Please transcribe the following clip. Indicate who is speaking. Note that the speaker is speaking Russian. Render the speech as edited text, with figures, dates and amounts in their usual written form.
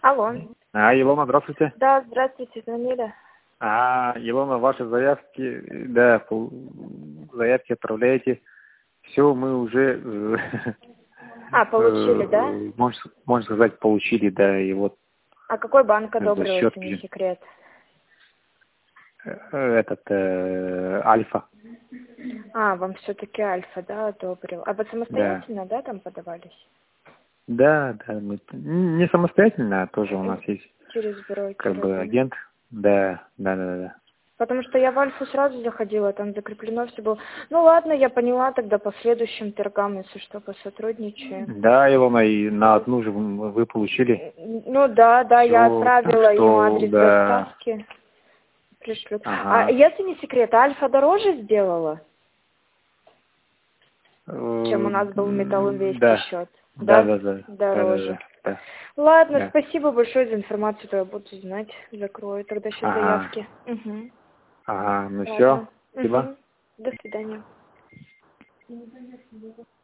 Speaker 1: Алло.
Speaker 2: Илона, здравствуйте.
Speaker 1: Да, здравствуйте, звонили.
Speaker 2: Илона, ваши заявки, да, заявки отправляете. Все, мы уже,
Speaker 1: Получили, да?
Speaker 2: можно сказать, получили, да, и вот.
Speaker 1: А какой банк одобрил,
Speaker 2: счет,
Speaker 1: если не секрет?
Speaker 2: Альфа.
Speaker 1: Вам все-таки Альфа, да, одобрил. А вы самостоятельно, да, там подавались?
Speaker 2: Да, мы не самостоятельно, а тоже у нас есть
Speaker 1: Через брокера.
Speaker 2: агент. Да.
Speaker 1: Потому что я в Альфу сразу заходила, там закреплено все было. Ну ладно, я поняла, тогда по следующим торгам, если что, посотрудничаем.
Speaker 2: Да, Илона, и на одну же вы получили.
Speaker 1: Ну да, я отправила им адрес доставки. Пришлют. А если не секрет, Альфа дороже сделала, чем у нас был Металлинвести счет?
Speaker 2: Да.
Speaker 1: Дороже.
Speaker 2: Да.
Speaker 1: Ладно, спасибо большое за информацию, то я буду знать. Закрою тогда еще заявки.
Speaker 2: Ну все, спасибо.
Speaker 1: До свидания.